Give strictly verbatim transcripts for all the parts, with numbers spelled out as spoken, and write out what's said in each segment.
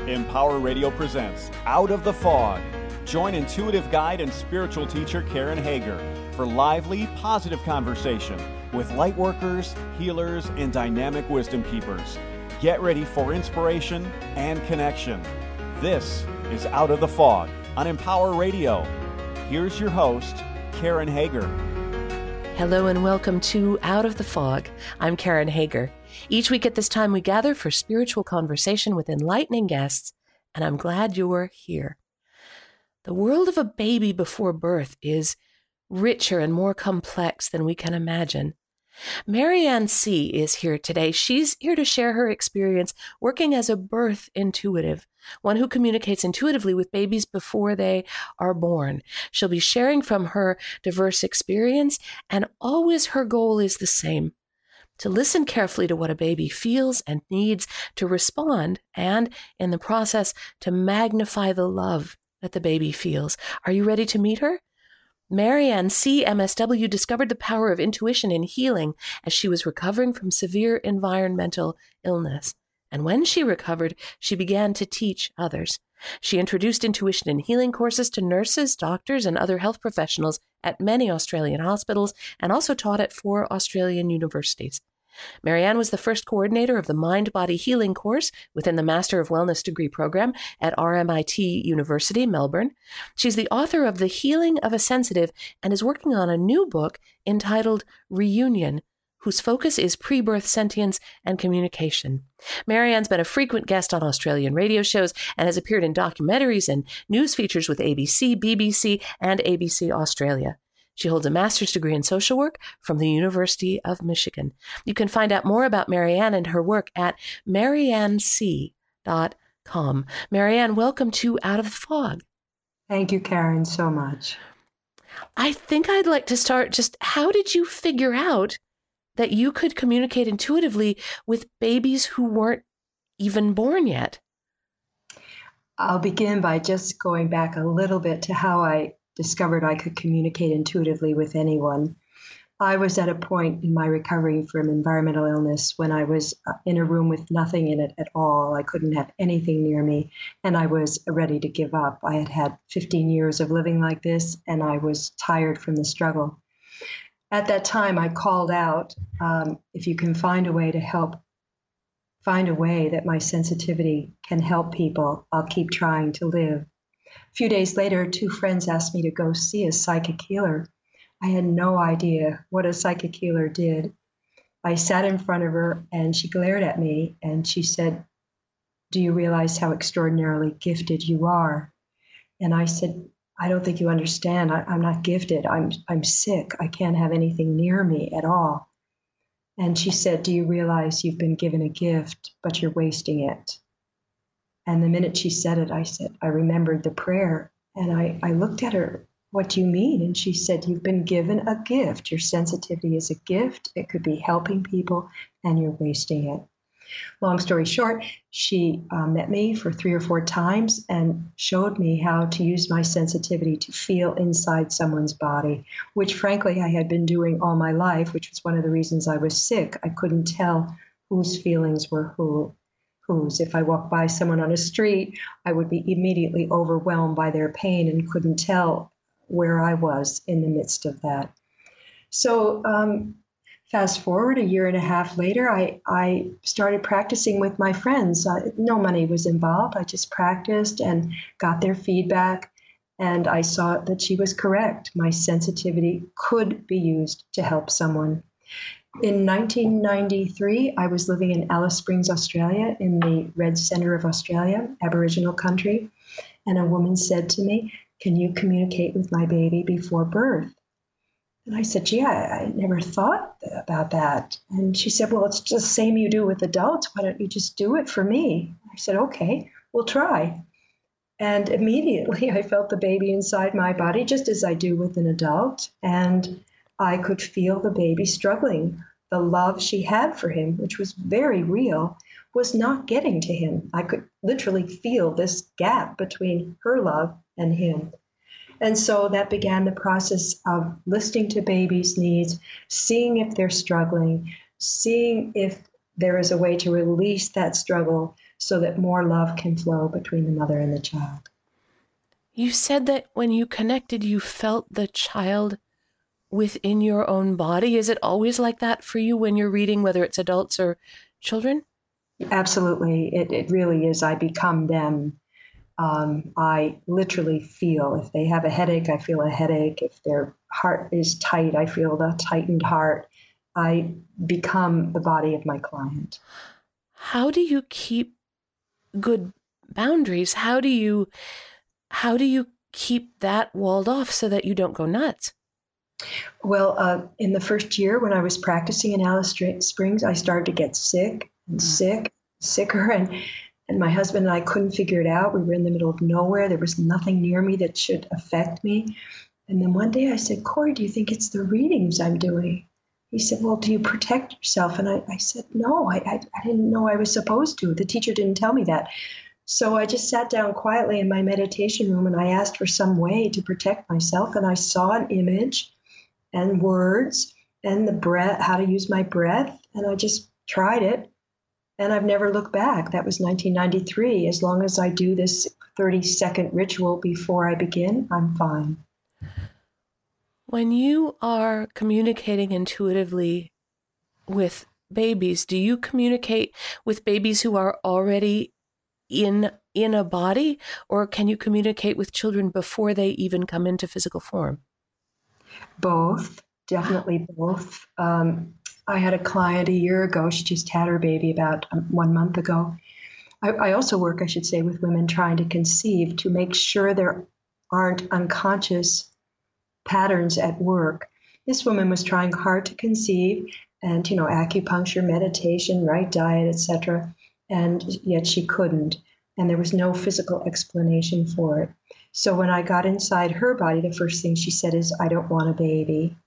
Empower Radio presents Out of the Fog. Join intuitive guide and spiritual teacher Karen Hager for lively, positive conversation with light workers, healers, and dynamic wisdom keepers. Get ready for inspiration and connection. This is Out of the Fog on Empower Radio. Here's your host, Karen Hager. Hello and welcome to Out of the Fog. I'm Karen Hager. Each week at this time, we gather for spiritual conversation with enlightening guests, and I'm glad you're here. The world of a baby before birth is richer and more complex than we can imagine. Marianne C. is here today. She's here to share her experience working as a birth intuitive, one who communicates intuitively with babies before they are born. She'll be sharing from her diverse experience, and always her goal is the same: to listen carefully to what a baby feels and needs, to respond, and in the process, to magnify the love that the baby feels. Are you ready to meet her? Marianne C. M S W discovered the power of intuition in healing as she was recovering from severe environmental illness. And when she recovered, she began to teach others. She introduced intuition in healing courses to nurses, doctors, and other health professionals at many Australian hospitals, and also taught at four Australian universities. Marianne was the first coordinator of the Mind-Body Healing course within the Master of Wellness degree program at R M I T University, Melbourne. She's the author of The Healing of a Sensitive and is working on a new book entitled Reunion, whose focus is pre-birth sentience and communication. Marianne's been a frequent guest on Australian radio shows and has appeared in documentaries and news features with A B C, B B C, and A B C Australia. She holds a master's degree in social work from the University of Michigan. You can find out more about Marianne and her work at marianne c dot com. Marianne, welcome to Out of the Fog. Thank you, Karen, so much. I think I'd like to start just, how did you figure out that you could communicate intuitively with babies who weren't even born yet? I'll begin by just going back a little bit to how I discovered I could communicate intuitively with anyone. I was at a point in my recovery from environmental illness when I was in a room with nothing in it at all. I couldn't have anything near me, and I was ready to give up. I had had fifteen years of living like this, and I was tired from the struggle. At that time, I called out, um, if you can find a way to help, find a way that my sensitivity can help people, I'll keep trying to live. A few days later, two friends asked me to go see a psychic healer. I had no idea what a psychic healer did. I sat in front of her and she glared at me and she said, "Do you realize how extraordinarily gifted you are?" And I said, "I don't think you understand. I, I'm not gifted. I'm I'm sick. I can't have anything near me at all." And she said, "Do you realize you've been given a gift, but you're wasting it?" And the minute she said it, I said, I remembered the prayer. And I, I looked at her, "What do you mean?" And she said, "You've been given a gift. Your sensitivity is a gift. It could be helping people, and you're wasting it." Long story short, she uh, met me for three or four times and showed me how to use my sensitivity to feel inside someone's body, which frankly I had been doing all my life, which was one of the reasons I was sick. I couldn't tell whose feelings were who. Whose. If I walked by someone on a street, I would be immediately overwhelmed by their pain and couldn't tell where I was in the midst of that. So um, fast forward a year and a half later, I, I started practicing with my friends. Uh, no money was involved. I just practiced and got their feedback, and I saw that she was correct. My sensitivity could be used to help someone. In nineteen ninety-three, I was living in Alice Springs, Australia, in the red center of Australia, Aboriginal country, and a woman said to me, "Can you communicate with my baby before birth?" And I said, "Gee, I, I never thought about that." And she said, "Well, it's just the same you do with adults. Why don't you just do it for me?" I said, "Okay, we'll try." And immediately I felt the baby inside my body, just as I do with an adult, and I could feel the baby struggling. The love she had for him, which was very real, was not getting to him. I could literally feel this gap between her love and him. And so that began the process of listening to babies' needs, seeing if they're struggling, seeing if there is a way to release that struggle so that more love can flow between the mother and the child. You said that when you connected, you felt the child within your own body. Is it always like that for you when you're reading, whether it's adults or children? Absolutely. It, it really is. I become them. Um, I literally feel, if they have a headache, I feel a headache. If their heart is tight, I feel the tightened heart. I become the body of my client. How do you keep good boundaries? How do you, how do you keep that walled off so that you don't go nuts? Well, uh, in the first year when I was practicing in Alice Springs, I started to get sick and sick, sicker, and and my husband and I couldn't figure it out. We were in the middle of nowhere. There was nothing near me that should affect me. And then one day I said, Corey, do you think it's the readings I'm doing? He said, well, do you protect yourself? And I, I said, no, I, I, I didn't know I was supposed to. The teacher didn't tell me that. So I just sat down quietly in my meditation room and I asked for some way to protect myself. And I saw an image and words and the breath, how to use my breath. And I just tried it. And I've never looked back. That was nineteen ninety-three. As long as I do this thirty second ritual before I begin, I'm fine. When you are communicating intuitively with babies, do you communicate with babies who are already in in a body, or can you communicate with children before they even come into physical form? Both, definitely both. Um, I had a client a year ago. She just had her baby about um, one month ago. I, I also work, I should say, with women trying to conceive to make sure there aren't unconscious patterns at work. This woman was trying hard to conceive, and you know, acupuncture, meditation, right diet, et cetera, and yet she couldn't, and there was no physical explanation for it. So when I got inside her body, the first thing she said is, "I don't want a baby."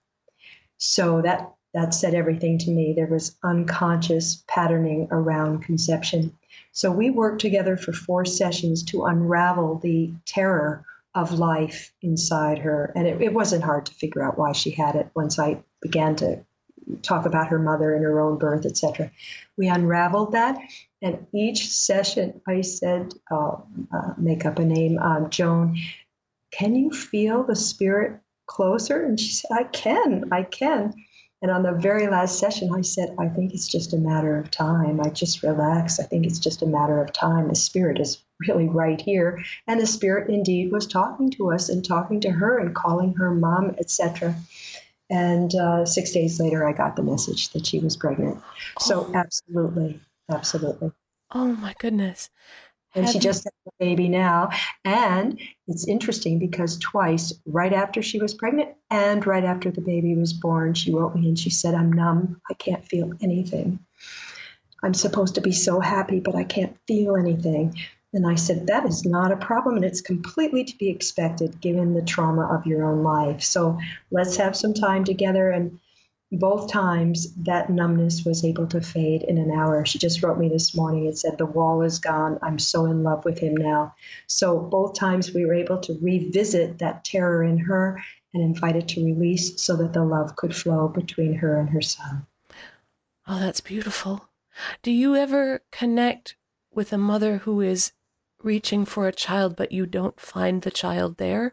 So that that said everything to me. There was unconscious patterning around conception. So we worked together for four sessions to unravel the terror of life inside her. And it, it wasn't hard to figure out why she had it once I began to talk about her mother and her own birth, et cetera. We unraveled that. And each session I said, uh, uh, make up a name, um, Joan, can you feel the spirit closer? And she said, I can, I can. And on the very last session, I said, I think it's just a matter of time. I just relax. I think it's just a matter of time. The spirit is really right here. And the spirit indeed was talking to us and talking to her and calling her mom, et cetera. And uh, six days later, I got the message that she was pregnant. Oh. So absolutely, absolutely. Oh, my goodness. And Have she just had a baby now. And it's interesting because twice, right after she was pregnant and right after the baby was born, she wrote me and she said, I'm numb. I can't feel anything. I'm supposed to be so happy, but I can't feel anything. And I said, that is not a problem. And it's completely to be expected given the trauma of your own life. So let's have some time together. And both times that numbness was able to fade in an hour. She just wrote me this morning and said, the wall is gone. I'm so in love with him now. So both times we were able to revisit that terror in her and invite it to release so that the love could flow between her and her son. Oh, that's beautiful. Do you ever connect with a mother who is reaching for a child, but you don't find the child there?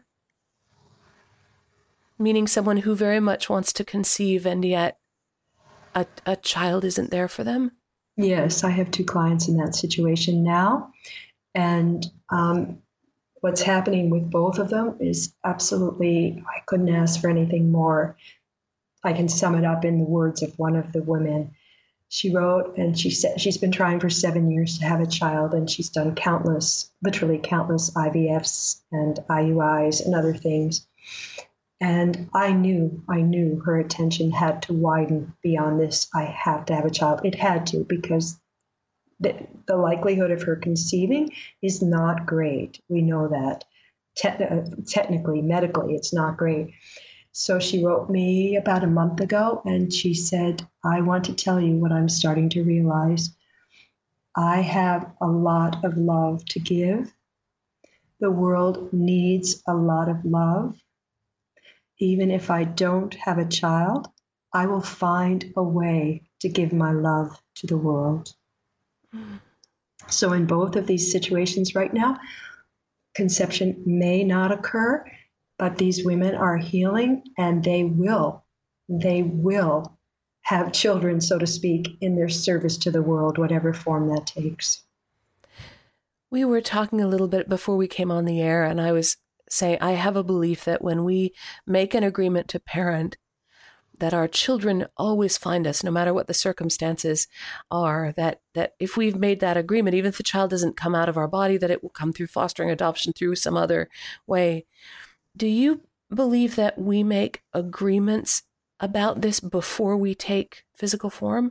Meaning someone who very much wants to conceive and yet a, a child isn't there for them? Yes, I have two clients in that situation now. And um, what's happening with both of them is absolutely, I couldn't ask for anything more. I can sum it up in the words of one of the women. She wrote, and she said she's been trying for seven years to have a child, and she's done countless, literally countless I V Fs and I U Is and other things. And I knew, I knew her attention had to widen beyond this. I have to have a child. It had to, because the, the likelihood of her conceiving is not great. We know that. Te- technically, medically, it's not great. So she wrote me about a month ago, and she said, I want to tell you what I'm starting to realize. I have a lot of love to give. The world needs a lot of love. Even if I don't have a child, I will find a way to give my love to the world. So in both of these situations right now, conception may not occur, but these women are healing, and they will, they will have children, so to speak, in their service to the world, whatever form that takes. We were talking a little bit before we came on the air, and I was saying I have a belief that when we make an agreement to parent, that our children always find us, no matter what the circumstances are, that that if we've made that agreement, even if the child doesn't come out of our body, that it will come through fostering, adoption, through some other way. Do you believe that we make agreements about this before we take physical form?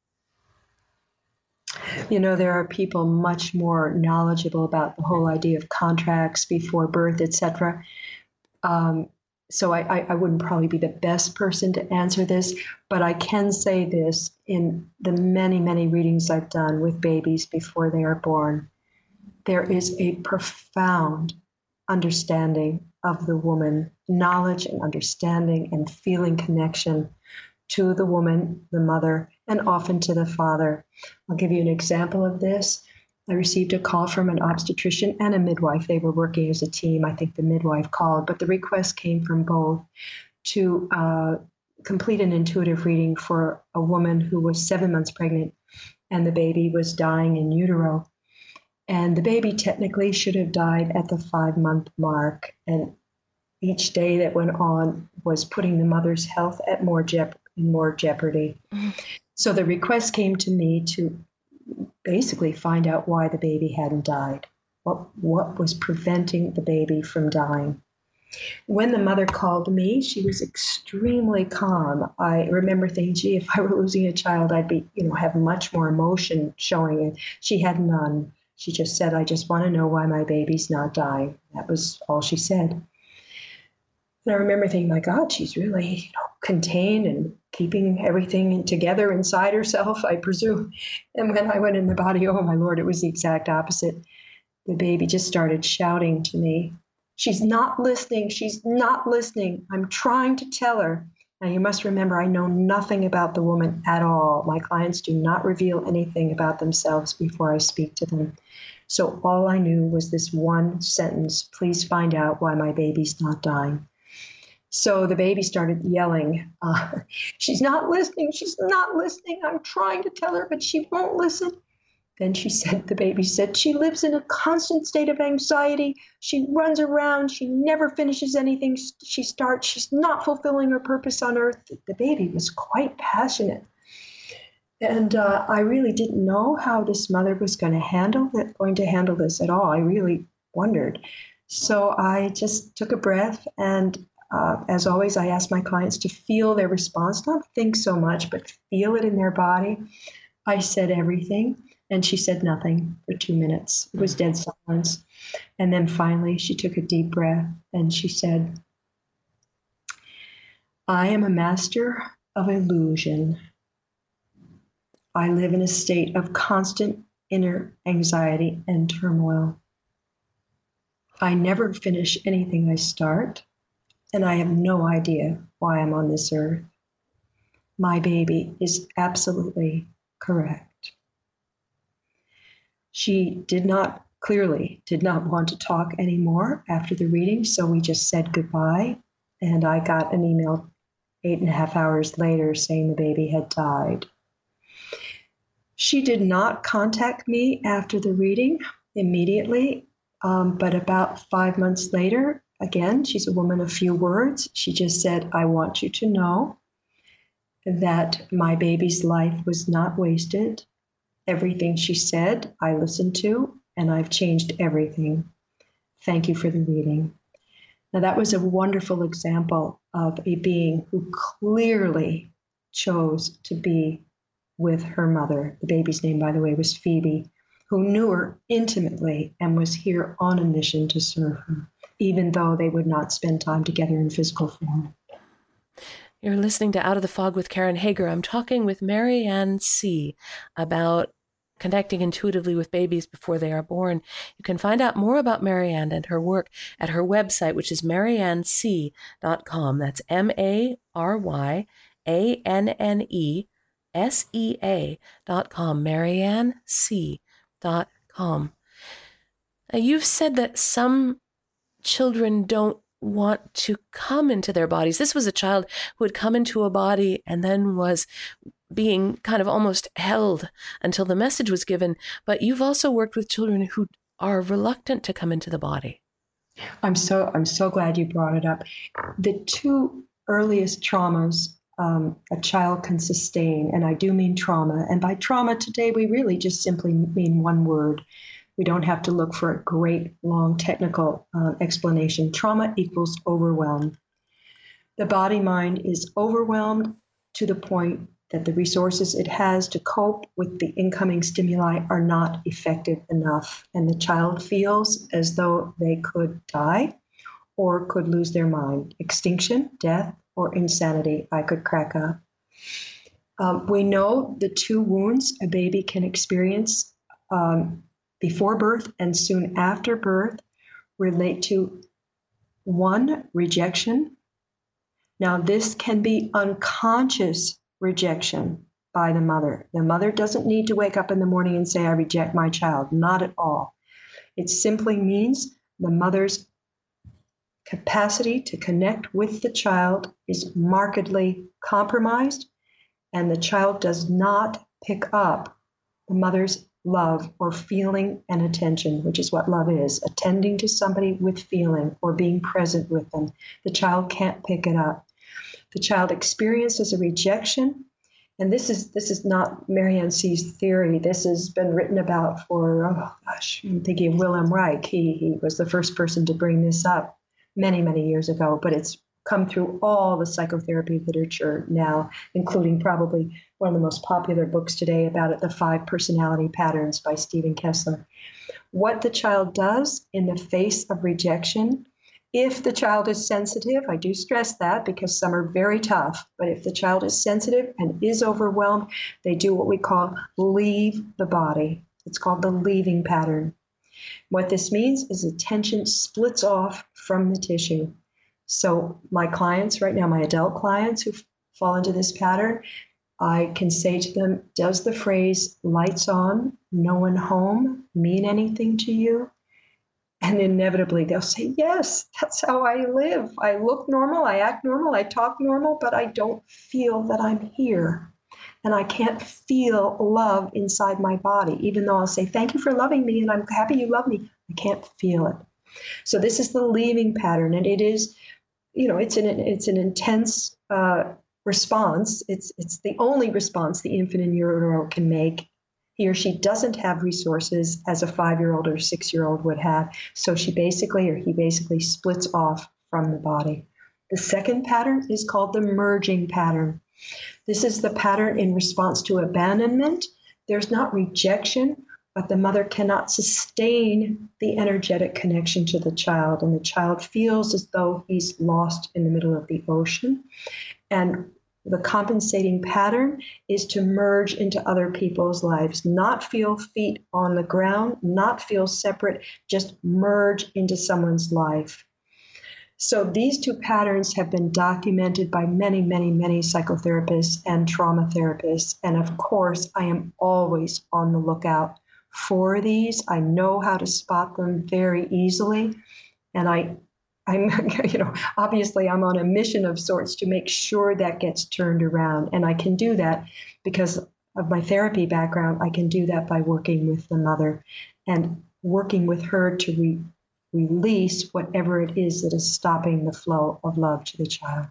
You know, there are people much more knowledgeable about the whole idea of contracts before birth, et cetera. Um, So I, I, I wouldn't probably be the best person to answer this, but I can say this in the many, many readings I've done with babies before they are born. There is a profound understanding of the woman, knowledge and understanding and feeling connection to the woman, the mother, and often to the father. I'll give you an example of this. I received a call from an obstetrician and a midwife. They were working as a team. I think the midwife called, but the request came from both to uh, complete an intuitive reading for a woman who was seven months pregnant, and the baby was dying in utero. And the baby technically should have died at the five-month mark. And each day that went on was putting the mother's health at more jeop- in more jeopardy. Mm-hmm. So the request came to me to basically find out why the baby hadn't died. What what was preventing the baby from dying? When the mother called me, she was extremely calm. I remember thinking, gee, if I were losing a child, I'd be, you know, have much more emotion showing it. She had none. She just said, I just want to know why my baby's not dying. That was all she said. And I remember thinking, my God, she's really, you know, contained and keeping everything together inside herself, I presume. And when I went in the body, oh my Lord, it was the exact opposite. The baby just started shouting to me, she's not listening, she's not listening. I'm trying to tell her. Now you must remember, I know nothing about the woman at all. My clients do not reveal anything about themselves before I speak to them. So all I knew was this one sentence, please find out why my baby's not dying. So the baby started yelling, uh, she's not listening, she's not listening. I'm trying to tell her, but she won't listen. Then she said, the baby said, she lives in a constant state of anxiety. She runs around. She never finishes anything she starts. She's not fulfilling her purpose on earth. The baby was quite passionate. And uh, I really didn't know how this mother was going to handle it, going to handle this at all. I really wondered. So I just took a breath, and uh, as always, I asked my clients to feel their response, not think so much, but feel it in their body. I said everything, and she said nothing for two minutes. It was dead silence. And then finally, she took a deep breath, and she said, I am a master of illusion. I live in a state of constant inner anxiety and turmoil. I never finish anything I start, and I have no idea why I'm on this earth. My baby is absolutely correct. She did not, clearly did not want to talk anymore after the reading, so we just said goodbye, and I got an email eight and a half hours later saying the baby had died. She did not contact me after the reading immediately, um, but about five months later, again, she's a woman of few words. She just said, I want you to know that my baby's life was not wasted. Everything she said, I listened to, and I've changed everything. Thank you for the reading. Now, that was a wonderful example of a being who clearly chose to be with her mother. The baby's name, by the way, was Phoebe, who knew her intimately and was here on a mission to serve her, even though they would not spend time together in physical form. You're listening to Out of the Fog with Karen Hager. I'm talking with Marianne C. about connecting intuitively with babies before they are born. You can find out more about Marianne and her work at her website, which is marianne c dot com. That's M A R Y A N N E S E A dot com, marianne c dot calm. Now, you've said that some children don't want to come into their bodies. This was a child who had come into a body and then was being kind of almost held until the message was given. But you've also worked with children who are reluctant to come into the body. I'm so I'm so glad you brought it up. The two earliest traumas um, a child can sustain, and I do mean trauma. And by trauma today, we really just simply mean one word. We don't have to look for a great, long, technical uh, explanation. Trauma equals overwhelm. The body-mind is overwhelmed to the point that the resources it has to cope with the incoming stimuli are not effective enough. And the child feels as though they could die or could lose their mind. Extinction, death, or insanity. I could crack up. Um, we know the two wounds a baby can experience um, before birth and soon after birth relate to, one, rejection. Now, this can be unconscious rejection by the mother. The mother doesn't need to wake up in the morning and say, I reject my child. Not at all. It simply means the mother's capacity to connect with the child is markedly compromised, and the child does not pick up the mother's love or feeling and attention, which is what love is, attending to somebody with feeling or being present with them. The child can't pick it up. The child experiences a rejection, and this is this is not Marianne C's theory. This has been written about for, oh gosh, I'm thinking of Wilhelm Reich. He, he was the first person to bring this up many, many years ago, but it's come through all the psychotherapy literature now, including probably one of the most popular books today about it, The Five Personality Patterns by Stephen Kessler. What the child does in the face of rejection, if the child is sensitive, I do stress that because some are very tough, but if the child is sensitive and is overwhelmed, they do what we call leave the body. It's called the leaving pattern. What this means is attention splits off from the tissue. So my clients right now, my adult clients who fall into this pattern, I can say to them, does the phrase lights on, no one home mean anything to you? And inevitably they'll say, yes, that's how I live. I look normal, I act normal, I talk normal, but I don't feel that I'm here. And I can't feel love inside my body, even though I'll say, thank you for loving me, and I'm happy you love me. I can't feel it. So this is the leaving pattern, and it is, you know, it's an it's an intense uh, response. It's it's the only response the infant in utero can make. He or she doesn't have resources as a five-year-old or six-year-old would have. So she basically, or he basically splits off from the body. The second pattern is called the merging pattern. This is the pattern in response to abandonment. There's not rejection, but the mother cannot sustain the energetic connection to the child, and the child feels as though he's lost in the middle of the ocean. And the compensating pattern is to merge into other people's lives, not feel feet on the ground, not feel separate, just merge into someone's life. So these two patterns have been documented by many, many, many psychotherapists and trauma therapists. And of course, I am always on the lookout for these. I know how to spot them very easily. And I, I'm, you know, obviously I'm on a mission of sorts to make sure that gets turned around. And I can do that because of my therapy background. I can do that by working with the mother and working with her to re- release whatever it is that is stopping the flow of love to the child.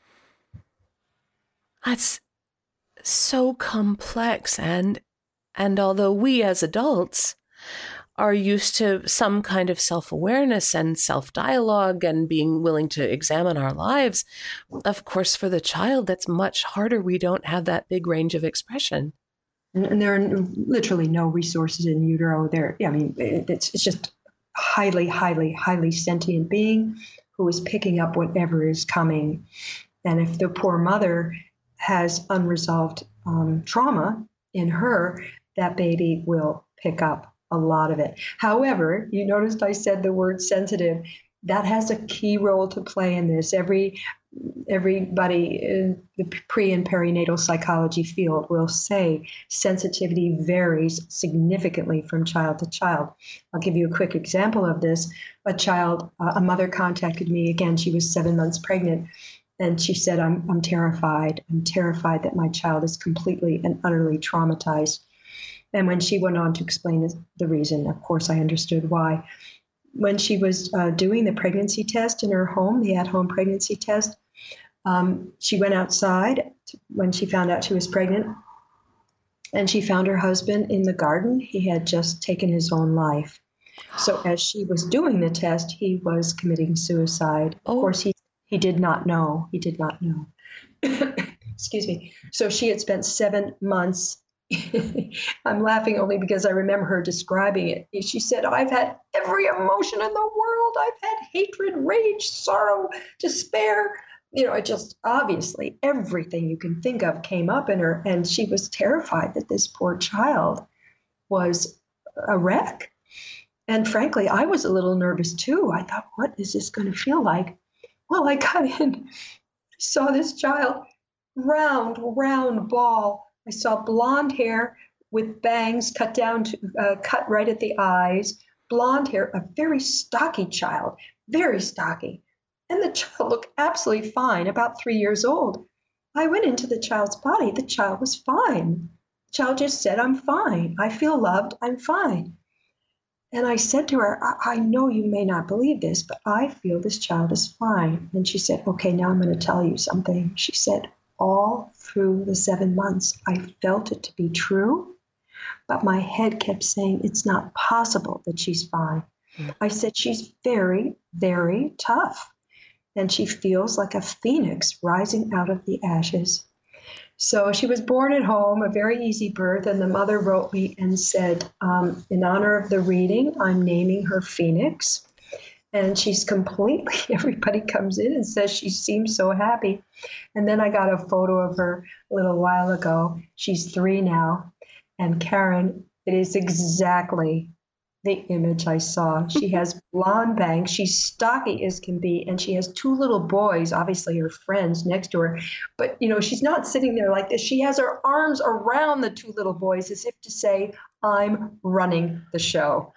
That's so complex. And, and although we as adults are used to some kind of self-awareness and self-dialogue and being willing to examine our lives, of course, for the child, that's much harder. We don't have that big range of expression. And there are literally no resources in utero there. I mean, it's it's just highly, highly, highly sentient being who is picking up whatever is coming. And if the poor mother has unresolved um, trauma in her, that baby will pick up a lot of it. However, you noticed I said the word sensitive. that has a key role to play in this. Every everybody in the pre and perinatal psychology field will say sensitivity varies significantly from child to child. I'll give you a quick example of this. A child, uh, a mother contacted me again. She was seven months pregnant, and she said, I'm, I'm terrified. I'm terrified that my child is completely and utterly traumatized. And when she went on to explain the reason, of course, I understood why. When she was uh, doing the pregnancy test in her home, the at-home pregnancy test, um, she went outside when she found out she was pregnant, and she found her husband in the garden. He had just taken his own life. So as she was doing the test, he was committing suicide. Of Oh. course, he, he did not know. He did not know. Excuse me. So she had spent seven months. I'm laughing only because I remember her describing it. She said, I've had every emotion in the world. I've had hatred, rage, sorrow, despair. You know, it just obviously everything you can think of came up in her. And she was terrified that this poor child was a wreck. And frankly, I was a little nervous too. I thought, what is this going to feel like? Well, I got in, saw this child, round, round ball. I saw blonde hair with bangs cut down, to, uh, cut right at the eyes, blonde hair, a very stocky child, very stocky. And the child looked absolutely fine, about three years old. I went into the child's body. The child was fine. The child just said, I'm fine. I feel loved. I'm fine. And I said to her, I, I know you may not believe this, but I feel this child is fine. And she said, okay, now I'm going to tell you something. She said, all through the seven months, I felt it to be true, but my head kept saying it's not possible that she's fine. Mm. I said, she's very, very tough, and she feels like a phoenix rising out of the ashes. So she was born at home, a very easy birth, and the mother wrote me and said, um, in honor of the reading, I'm naming her Phoenix. And she's completely, everybody comes in and says she seems so happy. And then I got a photo of her a little while ago. She's three now. And Karen, it is exactly the image I saw. She has blonde bangs. She's stocky as can be. And she has two little boys, obviously her friends next to her. But, you know, she's not sitting there like this. She has her arms around the two little boys as if to say, I'm running the show.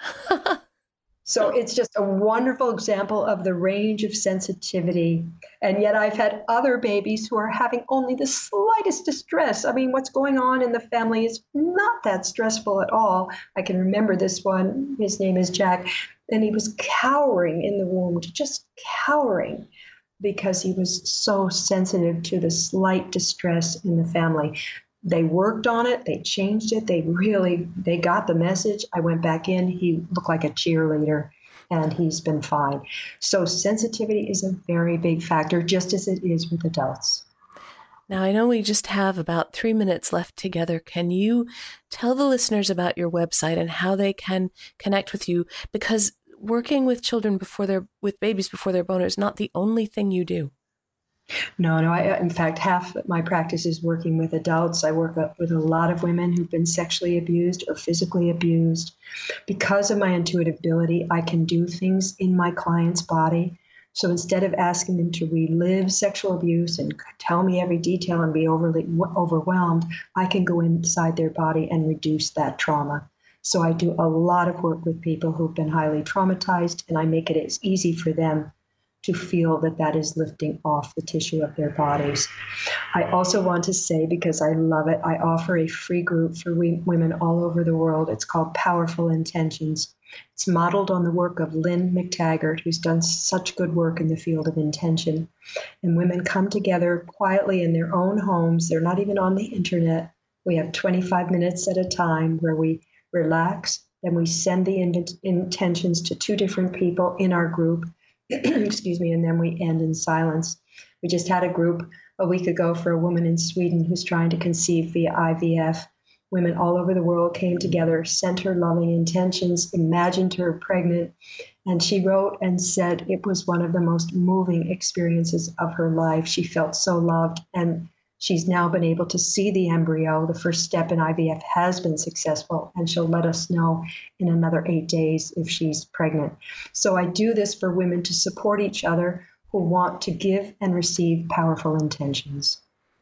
So it's just a wonderful example of the range of sensitivity. And yet I've had other babies who are having only the slightest distress. I mean, what's going on in the family is not that stressful at all. I can remember this one. His name is Jack. And he was cowering in the womb, just cowering, because he was so sensitive to the slight distress in the family. They worked on it. They changed it. They really, they got the message. I went back in. He looked like a cheerleader, and he's been fine. So sensitivity is a very big factor, just as it is with adults. Now, I know we just have about three minutes left together. Can you tell the listeners about your website and how they can connect with you? Because working with children before they're, with babies before they're born is not the only thing you do. No, no. I, in fact, half my practice is working with adults. I work with a lot of women who've been sexually abused or physically abused. Because of my intuitive ability, I can do things in my client's body. So instead of asking them to relive sexual abuse and tell me every detail and be overly overwhelmed, I can go inside their body and reduce that trauma. So I do a lot of work with people who've been highly traumatized, and I make it as easy for them to feel that that is lifting off the tissue of their bodies. I also want to say, because I love it, I offer a free group for we, women all over the world. It's called Powerful Intentions. It's modeled on the work of Lynn McTaggart, who's done such good work in the field of intention. And women come together quietly in their own homes. They're not even on the internet. We have twenty-five minutes at a time where we relax, then we send the in- intentions to two different people in our group. Excuse me, and then we end in silence. We just had a group a week ago for a woman in Sweden who's trying to conceive via I V F. Women all over the world came together, sent her loving intentions, imagined her pregnant, and she wrote and said it was one of the most moving experiences of her life. She felt so loved, and She's now been able to see the embryo. The first step in I V F has been successful, and she'll let us know in another eight days if she's pregnant. So I do this for women to support each other who want to give and receive powerful intentions.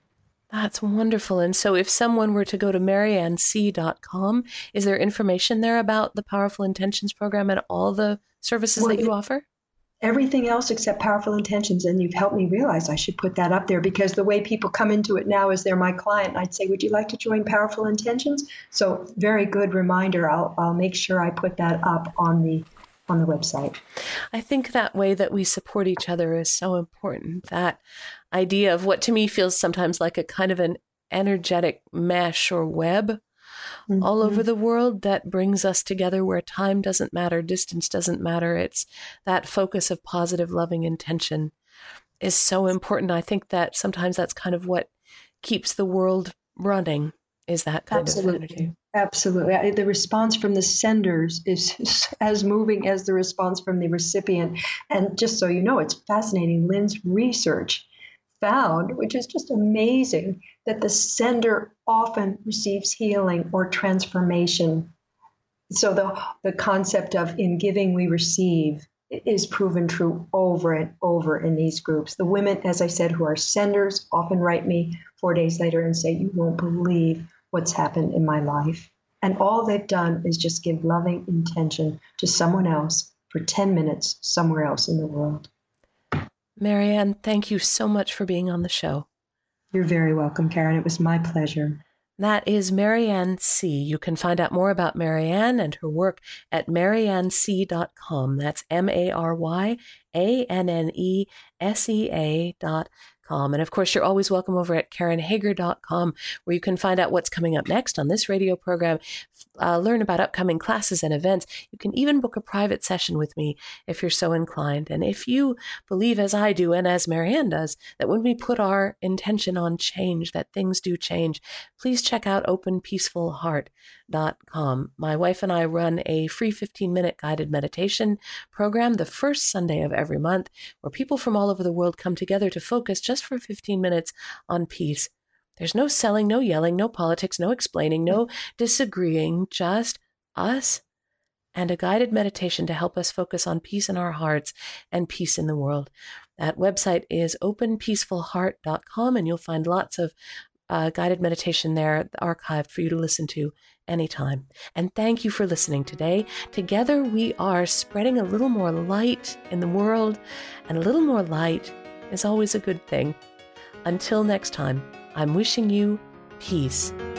That's wonderful. And so if someone were to go to marianne c dot com, is there information there about the Powerful Intentions program and all the services well, that you offer? Everything else except Powerful Intentions. And you've helped me realize I should put that up there, because the way people come into it now is they're my client. I'd say, would you like to join Powerful Intentions? So very good reminder. I'll, I'll make sure I put that up on the on the website. I think that way that we support each other is so important. That idea of what to me feels sometimes like a kind of an energetic mesh or web mm-hmm. all over the world that brings us together, where time doesn't matter, distance doesn't matter. It's that focus of positive, loving intention is so important. I think that sometimes that's kind of what keeps the world running, is that kind Absolutely. of energy. Absolutely. The response from the senders is as moving as the response from the recipient. And just so you know, it's fascinating. Lynn's research found, which is just amazing, that the sender often receives healing or transformation. So the, the concept of in giving we receive is proven true over and over in these groups. The women, as I said, who are senders often write me four days later and say, you won't believe what's happened in my life. And all they've done is just give loving intention to someone else for ten minutes somewhere else in the world. Marianne, thank you so much for being on the show. You're very welcome, Karen. It was my pleasure. That is Marianne C. You can find out more about Marianne and her work at marianne c dot com. That's M A R Y A N N E S E A dot com. And of course, you're always welcome over at karen hager dot com, where you can find out what's coming up next on this radio program, uh, learn about upcoming classes and events. You can even book a private session with me if you're so inclined. And if you believe, as I do and as Marianne does, that when we put our intention on change, that things do change, please check out open peaceful heart dot com. My wife and I run a free fifteen-minute guided meditation program the first Sunday of every month, where people from all over the world come together to focus just for fifteen minutes on peace. There's no selling, no yelling, no politics, no explaining, no disagreeing, just us and a guided meditation to help us focus on peace in our hearts and peace in the world. That website is open peaceful heart dot com, and you'll find lots of uh, guided meditation there archived for you to listen to anytime. And thank you for listening today. Together we are spreading a little more light in the world, and a little more light is always a good thing. Until next time, I'm wishing you peace